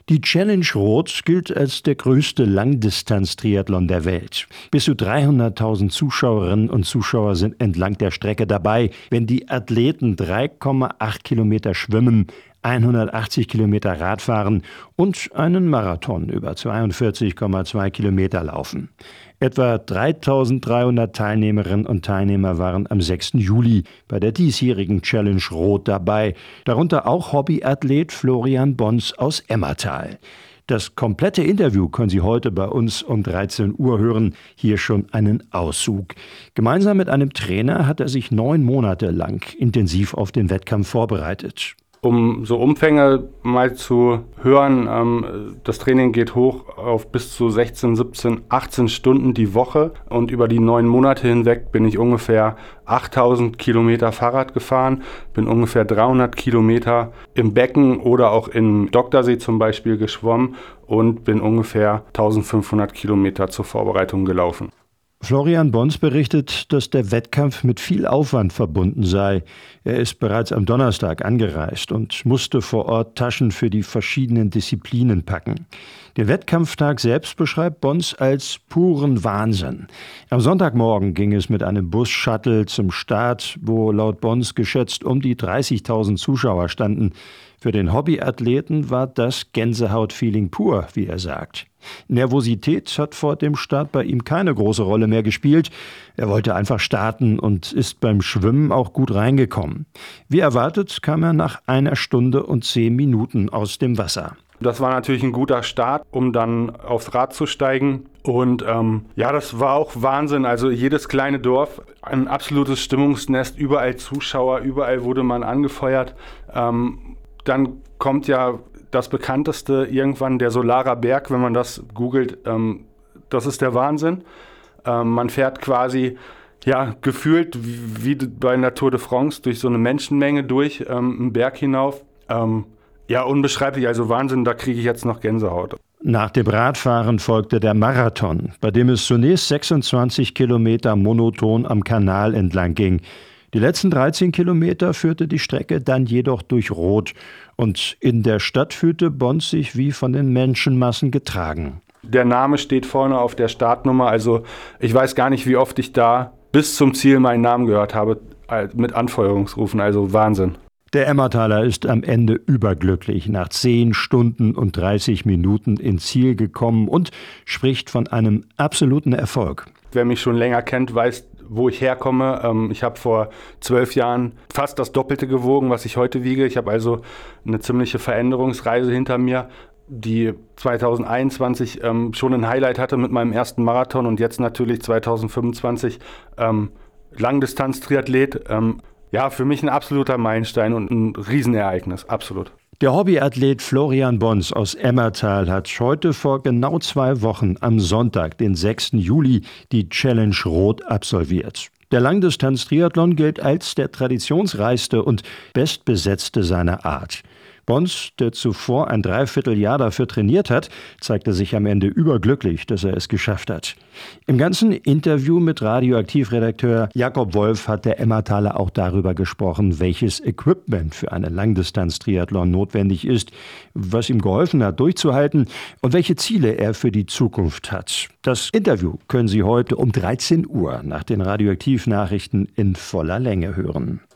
Die Challenge Rot gilt als der größte Langdistanz-Triathlon der Welt. Bis zu 300.000 Zuschauerinnen und Zuschauer sind entlang der Strecke dabei, wenn die Athleten 3,8 Kilometer schwimmen, 180 Kilometer Radfahren und einen Marathon über 42,2 Kilometer laufen. Etwa 3.300 Teilnehmerinnen und Teilnehmer waren am 6. Juli bei der diesjährigen Challenge Rot dabei, darunter auch Hobbyathlet Florian Bons aus Emmertal. Das komplette Interview können Sie heute bei uns um 13 Uhr hören. Hier schon einen Auszug. Gemeinsam mit einem Trainer hat er sich 9 Monate lang intensiv auf den Wettkampf vorbereitet. Um so Umfänge mal zu hören, das Training geht hoch auf bis zu 16, 17, 18 Stunden die Woche und über die 9 Monate hinweg bin ich ungefähr 8.000 Kilometer Fahrrad gefahren, bin ungefähr 300 Kilometer im Becken oder auch im Doktersee zum Beispiel geschwommen und bin ungefähr 1.500 Kilometer zur Vorbereitung gelaufen. Florian Bons berichtet, dass der Wettkampf mit viel Aufwand verbunden sei. Er ist bereits am Donnerstag angereist und musste vor Ort Taschen für die verschiedenen Disziplinen packen. Den Wettkampftag selbst beschreibt Bons als puren Wahnsinn. Am Sonntagmorgen ging es mit einem Bus-Shuttle zum Start, wo laut Bons geschätzt um die 30.000 Zuschauer standen. Für den Hobbyathleten war das Gänsehaut-Feeling pur, wie er sagt. Nervosität hat vor dem Start bei ihm keine große Rolle mehr gespielt. Er wollte einfach starten und ist beim Schwimmen auch gut reingekommen. Wie erwartet kam er nach 1 Stunde und 10 Minuten aus dem Wasser. Das war natürlich ein guter Start, um dann aufs Rad zu steigen. Und das war auch Wahnsinn. Also jedes kleine Dorf, ein absolutes Stimmungsnest, überall Zuschauer, überall wurde man angefeuert. Dann kommt ja das bekannteste irgendwann, der Solarer Berg, wenn man das googelt. Das ist der Wahnsinn. Man fährt quasi gefühlt wie bei einer Tour de France durch so eine Menschenmenge durch, einen Berg hinauf. Unbeschreiblich, also Wahnsinn, da kriege ich jetzt noch Gänsehaut. Nach dem Radfahren folgte der Marathon, bei dem es zunächst 26 Kilometer monoton am Kanal entlang ging. Die letzten 13 Kilometer führte die Strecke dann jedoch durch Rot. Und in der Stadt fühlte Bons sich wie von den Menschenmassen getragen. Der Name steht vorne auf der Startnummer. Also ich weiß gar nicht, wie oft ich da bis zum Ziel meinen Namen gehört habe mit Anfeuerungsrufen. Also Wahnsinn. Der Emmertaler ist am Ende überglücklich, nach 10 Stunden und 30 Minuten ins Ziel gekommen und spricht von einem absoluten Erfolg. Wer mich schon länger kennt, weiß, wo ich herkomme. Ich habe vor 12 Jahren fast das Doppelte gewogen, was ich heute wiege. Ich habe also eine ziemliche Veränderungsreise hinter mir, die 2021 schon ein Highlight hatte mit meinem ersten Marathon und jetzt natürlich 2025 Langdistanz-Triathlet. Für mich ein absoluter Meilenstein und ein Riesenereignis, absolut. Der Hobbyathlet Florian Bons aus Emmertal hat heute vor genau 2 Wochen am Sonntag, den 6. Juli, die Challenge Rot absolviert. Der Langdistanz-Triathlon gilt als der traditionsreichste und bestbesetzte seiner Art. Bons, der zuvor ein Dreivierteljahr dafür trainiert hat, zeigte sich am Ende überglücklich, dass er es geschafft hat. Im ganzen Interview mit Radioaktiv-Redakteur Jakob Wolf hat der Emmertaler auch darüber gesprochen, welches Equipment für einen Langdistanz-Triathlon notwendig ist, was ihm geholfen hat, durchzuhalten und welche Ziele er für die Zukunft hat. Das Interview können Sie heute um 13 Uhr nach den Radioaktiv-Nachrichten in voller Länge hören.